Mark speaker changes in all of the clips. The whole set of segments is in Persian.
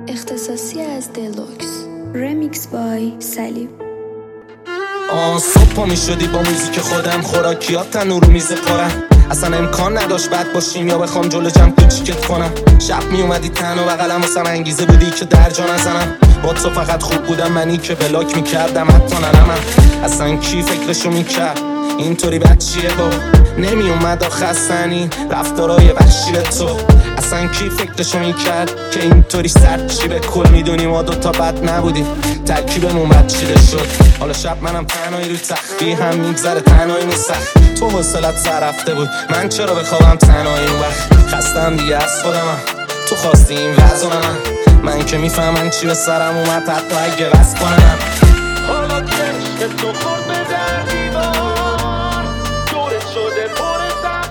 Speaker 1: اختصاصی از دلوکس رمیکس بای سلیم.
Speaker 2: صبح پا می شدی با موزیک خودم، خوراکیات تنور رو میز پارم. اصلا امکان نداشت بد باشیم یا بخوام جلو جمع کوچیکت کنم. شب می اومدی تنها و قلم واسم انگیزه بودی که درجا نزنم. با تو فقط خوب بودم، منی که بلاک میکردم حتی ننمم. اصلا کی فکرشو میکرد اینطوری بچیه با نمی اومد خستنی رفتارای وحشی به تو. اصلا کی فکرشو میکرد که اینطوری سرد چی به کل میدونی ما دوتا بد نبودیم، ترکیبمون بد چیده شد. حالا شب منم تنهایی رو تختی هم میگذره تنهایی نیست. تو حوصلت سر رفته بود، من چرا بخوابم تنهایی اون وقت؟ خستم دیگه از خودمم، تو خواستی این وضع من که میفهمم چی به سرم اومد حتی اگه بس کنم.
Speaker 3: حالا که تو خورد به در دیوار دورت شده پر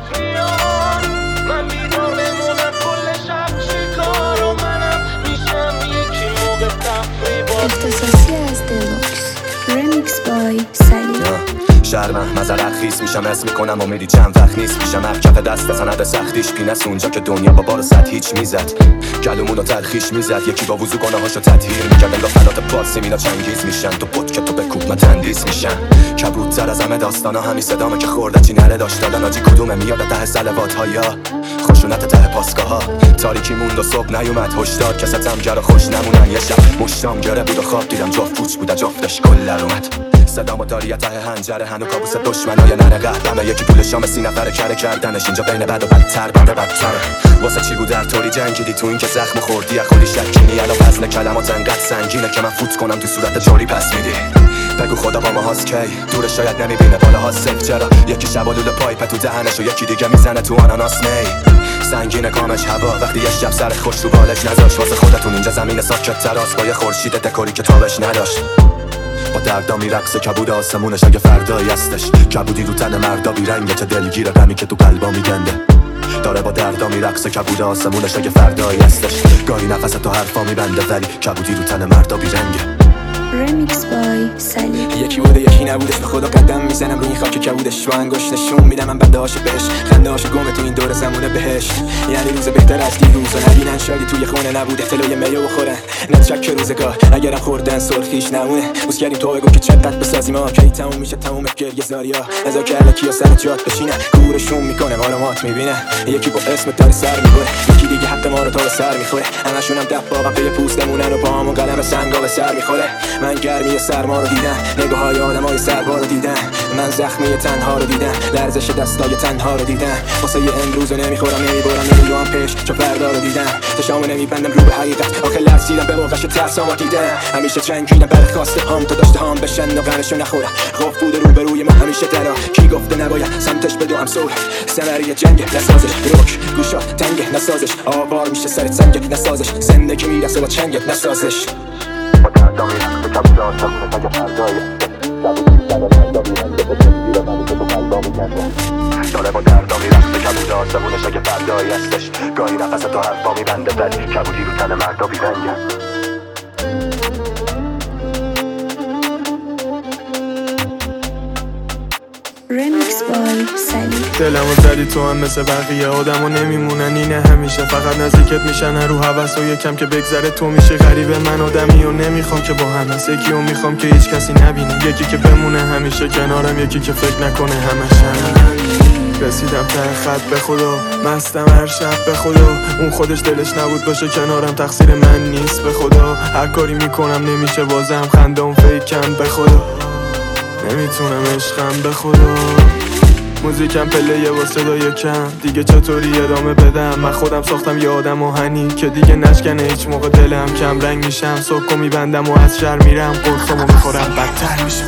Speaker 3: تفریان، من بیدار بمونم کل شب چیکار و منم میشم یکی موقع تفریبار.
Speaker 1: اختصاصی از دلوکس رمیکس بای سلیم.
Speaker 4: شرمم مزرق خیس میشم اس میکنم امیدی چند وقت نیست پیشم هر کف دست بزند سختیش پینست اونجا که دنیا با بار صد هیچ میزد گلومونو ترخیش میزد. یکی با وضو گناهاشو تطهیر میکرد انگار فلات پاسی مینا چنگیز میشن. تو بود که تو بکوب من تندیس میشن. کبودتر از همه داستانا همین صدامه که خورده چی نره داشت دادن آجی کدومه میاد ته سلوات ها یا خشونت ته پاسگاه ها. تاریکی موند و صبح نیومد هشدار که ستمگرا خوش نمونن. یه شب مشتام گره بود و خواب دیدم جفت پوچ بود جفتش کل اومد. صدامو داری ته هنجره هنو کابوس دشمنای نره قهرمه. یکی پول شام 30 نفره کره کردنش اینجا بین بد و بدتر بده بدتره. واسه چی بود در طوری جنگیدی تو این که زخم خوردی خودی شکینی. الان وزن کلمات انقدر سنگینه که من فوت کنم تو صورت جوری پس میدی. بگو خدا با ما هاست کی دور شاید نمیبینه بالا ها سف چرا یکی شب آلوده پایپ تو دهنش و یکی دیگه میزنه تو آناناس می. سنگینه کامش هوا وقتی یه شب سر خوش رو بالش نذاش. واسه خودتون اینجا زمین ساکت تراس با یه خورشید دکوری که تابش نداشت. با دردا میرقصه کبود آسمونش اگه فردایی هستش. کبودی رو تن مردا بیرنگه که دلگیره غمی که تو قلبا میگنده. داره با دردا میرقصه کبود آسمونش اگه فردایی هستش. گاهی نفس تو حرفا میبنده ولی کبودی رو تن مردا بیرنگه.
Speaker 1: رمیکس بای سلیم.
Speaker 5: یکی بوده یکی نبودش به خدا قدم میزنم روی این خاک کبودش. با انگشت نشون میدم من بنده هاشو بهش خنده هاشو گمه تو این دور زمونه بهش. یعنی روز بهتر از دیروز و نبینن شادی توی خونه نبوده تلوی میو بخورن نتشک روزگار اگرم خوردن سرخیش نمونه. بوس کردیم تو بگو که چقدر بسازیم ها کی تموم میشه تموم گریه زاریا. ازا که الکی سر جات بشینه کورشون میکنه مالامات میبینه. یکی با اسم داره سر میبره یکی دیگه حق ما رو تا به سر میخوره. همشونم دباغم پی پوستمونن و پاهامون قلم سنگا به سر میخوره. من گرمی سرما رو دیدم نگاه های آدم های سربا رو دیدم. من زخمی تنها رو دیدم لرزش دستای تنها رو دیدم. واسه یه امروز رو نمیخورم نمیبارم نمیروام پیش چو فردا رو دیدم. چشامو نمیبندم رو به حقیقت آخه لرزیدم به موقعش ترسامو دیدم. همیشه چنگیدم برای خواسته هم تا داشته هم بشن و غمشو نخورم. خوف بوده رو به روی ما همیشه درا کی گفته نباید سمتش بدوم سور. ثمره جنگ نسازش روک گوشا تنگ نسازش. آوار میشه سرت سنگت نسازش. زندگی میرسه با چنگت نسازش.
Speaker 4: داره با دردا میرخته کبود آسمونش اگه فردایی هستش. گاهی نفس تو حرفا میبنده ولی کبودی رو تن مردا بیرنگه.
Speaker 1: رمیکس بای سلیم.
Speaker 6: دلمو زدی تو هم مثل بقیه آدمو نمیمونن اینه همیشه فقط نزدیکت میشن رو هوس و یکم که بگذره تو میشه غریبه. من آدمی و نمیخوام که با هم هست یکی و میخوام که هیچ کسی نبینه. یکی که بمونه همیشه کنارم یکی که فکر نکنه همش رسیدم ته خط به خدا مستم هر شب به خدا. اون خودش دلش نبود باشه کنارم تقصیر من نیست به خدا. هر کاری میکنم نمیشه بازم خندم فیکم به خدا. نمیتونم عشقم به خدا. موزیکم پله و صدای کم دیگه چطوری ادامه بدم. من خودم ساختم یه آدم آهنی که دیگه نشکنه هیچ موقع دلم. کم رنگ میشم صبح میبندم و از شهر میرم قرصامو میخورم بدتر میشم.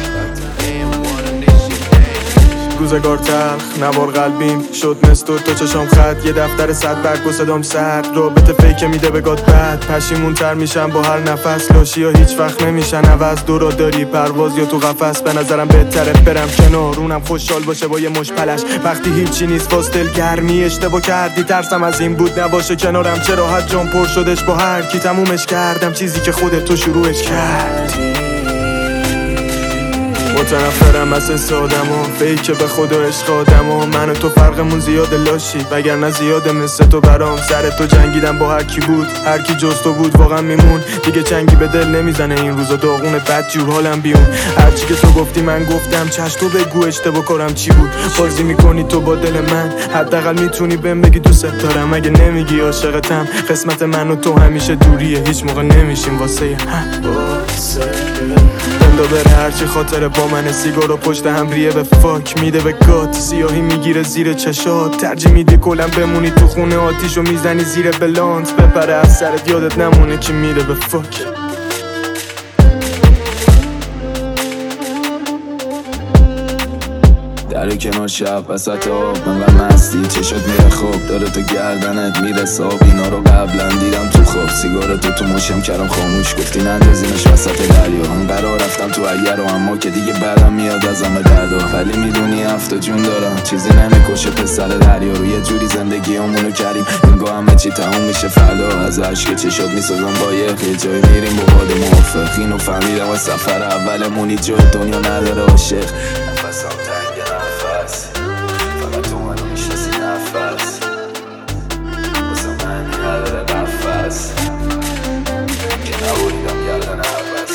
Speaker 6: روزگار تلخ نوار قلبیم شد نستور تو چشام خط. یه دفتر 100 برگ و صدام سرد رابطه فیک میده به گاد بد. پشیمون تر میشم با هر نفس لاشی ها هیچ وقت نمیشن عوض. دورا داری پرواز یا تو قفس به نظرم بهتره برم کنار اونم خوشحال باشه با یه مش پلش. وقتی هیچی نیست باز دل گرمی اشتباه کردی ترسم از این بود نباشه کنارم. چرا حد جام پر شدش با هر کی تمومش کردم چیزی که خودت تو شروعش کردی. متنفرم از حس آدم ها، فیکه به خدا عشق آدم ها. من و تو فرقمون زیاده لاشی، وگرنه زیاده مثل تو برام. سر تو جنگیدم با هر کی بود، هر کی جز تو بود واقعا میمون. دیگه چنگی به دل نمیزنه این روزا، داغونه بد جور حالم بیون. هرچی که تو گفتی من گفتم، چشم تو بگو اشتباه کارم چی بود. بازی میکنی تو با دل من، حداقل میتونی بهم بگی دوست دارم. اگه نمیگی عاشقتم، قسمت من و تو همیشه دوریه، هیچ موقع نمیشیم واسه بندا بره هرچی خاطره با من. سیگارو پشت هم ریه به فاک میده به گات، سیاهی میگیره زیر چشات. ترجیح میدی کلم بمونی تو خونه، آتیشو میزنی زیر بلانت. بپره از سرت یادت نمونه کی میده به فاک.
Speaker 7: در کنار شب وسط آب منقدر مستی، چشات میره خوب داره تو گردنت میره ساب. اینا رو قبلا دیدم تو خواب، سیگارتو تو موشم کردم خاموش، گفتی نندازینش وسط دریا. اون قرار رفتم تو اگر و اما که دیگه بعدم میاد ازم دردا. ولی میدونی هفته جون دارم، چیزی نمیکشه پسر دریا رو. یه جوری زندگیامونو کردیم انگار همه چی تموم میشه فردا. از عشق چشات میسازم قایق، یه جایی میریم با باد موافق. اینو فهمیدم از سفر اولمونی، جای دنیا نداره عاشق. نفسم تنگ نفس، فقط تو منو میشناسی نفس، واسه من نداره نفس که نبوریدم گردن عباس.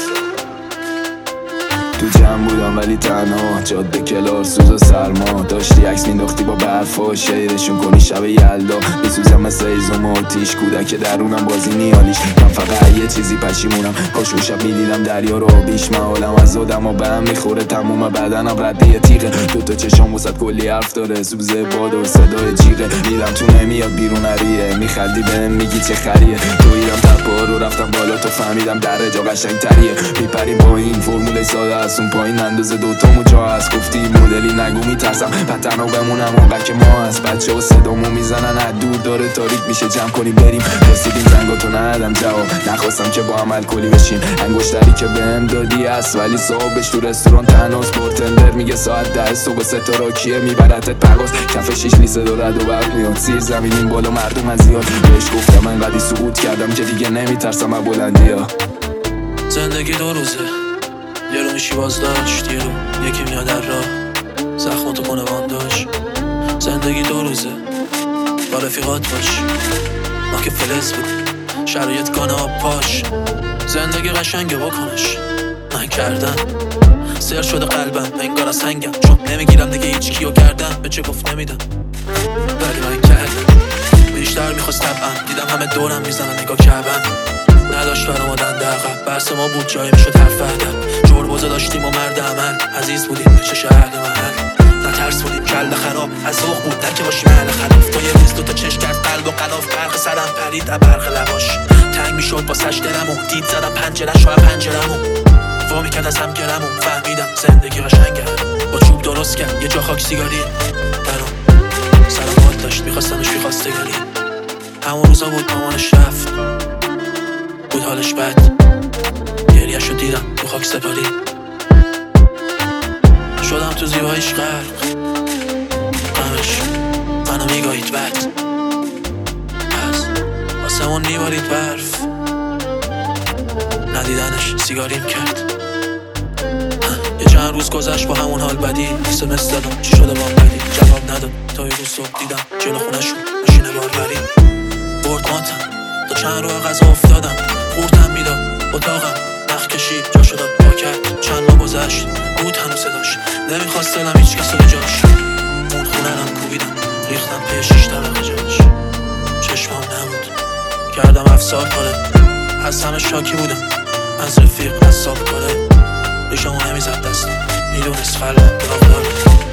Speaker 7: تو جمع بودم ولی تنها، جاده کلار سوز و سرما. داشتی عکس مینداختی با برفا، شیرشون کنی شب یلدا. میسوزم مثل ایزوم آتیش، کودک درونم بازی نیالیش. من فقط یه چیزی پشیمونم، کاش اون شب میدیدم دریا رو بیش. من حالم از آدم و به هم میخوره، تموم بدنم رده تیغه. دوتا چشام وسط کلی حرف داره، سوزه باد و صدای جیغه. میرم تو نمیاد بیرون نریه، میخندی بهم میگی چه خریه. تو ایرم تپا رو رفتم بالا، تو فهمیدم در جا قشنگ تریه. میپریم با این فرمول ساده از اون پایین اندازه دوتامو جا هست. گفتی مدلی نگو میترسم پتنو بمونم اونقدر که ما هست. بچه ها صدامو میزنن از دور داره تاریک میشه، جمع کنیم بریم. رسیدیم زنگاتو ندادم جواب، نخواستم که با عمل کلی بشیم. انگشتری که بهم دادی است ولی صاحبش تو رستوران تنهاست. بارتندر میگه ساعت 10 صبح ستاره کیه میبرتت پرواز. کف شیش لیسه دو رد و برق میاد، سیر زمینیم بالا مردم از زیاد. بهش گفتم انقدی سقوط کردم که دیگه نمیترسم از بلندیا.
Speaker 8: زندگی دو روزه، یه رو میشی بازداشت، یه رو یکی میاد در راه زخماتو کنه بانداش. زندگی دو روزه، با رفیقات باش، ما که فلز بود شرایط کنه آب پاش. زندگی قشنگه بکنش، من کردم سر شده قلبم انگار از سنگم. چون نمیگیرم دیگه هیچ کیو کردم، به چه گفت نمیدم ولی من کردم. بیشتر میخواست طبعم، دیدم همه دورم میزنن نگاه کردم. نداشت برام آدن دقیقه، بحث ما بود جایی میشد حرف ادب. جربوزه داشتیم و مرد عمل، عزیز بودیم به چه اهل محل. نترس بودیم کل خراب، از ذوق بود نه که باشیم اهل خلاف. تا یه روز دوتا چشم کرد قلب و قلاف، برق سرم پرید از برق لباش. تنگ میشد با سش دلمو، دید زدم پنجره شاید پنجرمو وا میکرد از هم گرمو. فهمیدم زندگی قشنگه، با چوب درست کرد یه جا خاک سیگاری برام. سرم باد داشت میخواستمش بیخواستگاری. همون روزا بود مامانش رفت، بود حالش بد، گریه‌شو دیدم تو خاک سپاری. شدم تو زیباییش غرق، غمش منو میگاهید بد. از آسمون میبارید برف، ندیدنش سیگاریم کرد. یه چند روز گذشت با همون حال بدی، SMS دادم چی شده با بدی، جواب نداد. تا یه روز صبح دیدم جلو خونشون ماشین باربری برد ماتم. تا چند رو غذا افتادم، قورتم میداد اتاقم. نخ کشید جا شدم پاکت، چند ماه گذشت بود هنوز صداش. نمیخواست دلم هیچ کس رو جاش. اون خونه رم کوبیدم، ریختم پی 6 طبقه جاش. چشمام نبود، کردم افسار کاره. از همه شاکی بودم، از رفیق حساب کاره. ریشمو نمیزد دستم، میدونست قلبم داغ داره.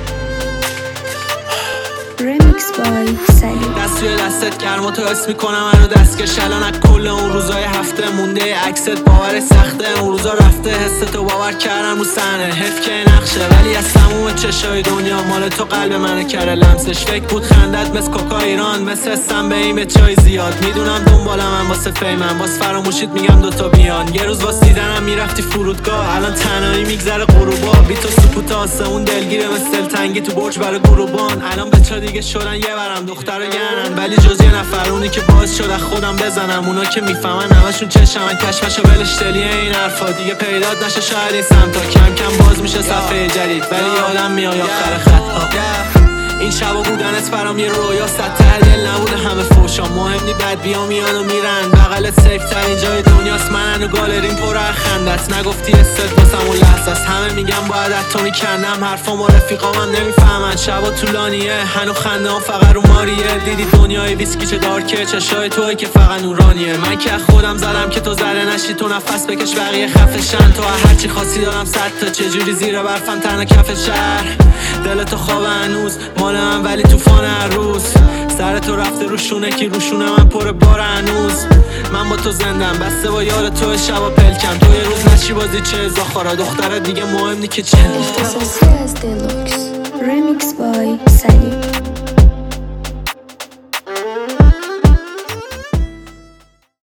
Speaker 1: Remix by سلیم.
Speaker 9: دست توی دستت گرما تو حس میکنم منو دستکش الان از کل اون روزای هفته مونده. عکست باور سخته، اون روزا رفته حستو باور کردم رو صحنه. حیف که نقشه ولی از تموم چشای دنیا مال تو قلب منو کره لمسش. فکر بود خندت مثل کوکا ایران، مثل سم به این به چای زیاد. میدونم دنبالم من واسه فیمم، باز فراموشیت میگم دوتا بیان. یه روز واسه دیدنم میرفتی فرودگاه، الان تنهایی میگذره غروبا. بی تو سکوت آسمون دلگیره مثل تنگی تو برج برای گروبان. الان بچا دیگه شدن یه ببرم دختر گرنن، ولی جز یه نفر اونی که باعث شده خودم بزنم. اونا که میفهمن همشون چشمن، کشمشو ولش دلیه این حرفا دیگه پیدات نشه شاید این سمتا. کم کم باز میشه صفحه جدید ولی یادم میای آخر خطا. این شبا بودنت برام یه رویا، سطح دل نبوده همه فوشا. مهم نی بد بیا میان و میرن، بغلت سیف ترین جای دنیاست. منن و گالرین پر خندت، نگفتی استت واسم اون لحظه است. همه میگم باید تو میکندم، حرفام و رفیقامم نمیفهمن. شبا طولانیه هنو خنده هم فقط رو ماریه. دیدی دنیای ویسکی چه دارکه، چشای توی که فقط نورانیه. من که خودم زدم که تو زره نشی، تو نفس بکش بقیه خفشن. تو هرچی خاصی دارم صد تا، چجوری زیر برفم تنها کف شهر. دلتو خواب هنوز مال من ولی طوفان هر روز. سر تو رفته رو شونه که رو شونه من پر بار هنوز. من با تو زندم بسته با یار تو شبا پلکم. تو یه روز نشی بازی چه زاخارا دختره دیگه مهم نی که چه.
Speaker 1: اختصاصی از دلوکس. Remix by Salim.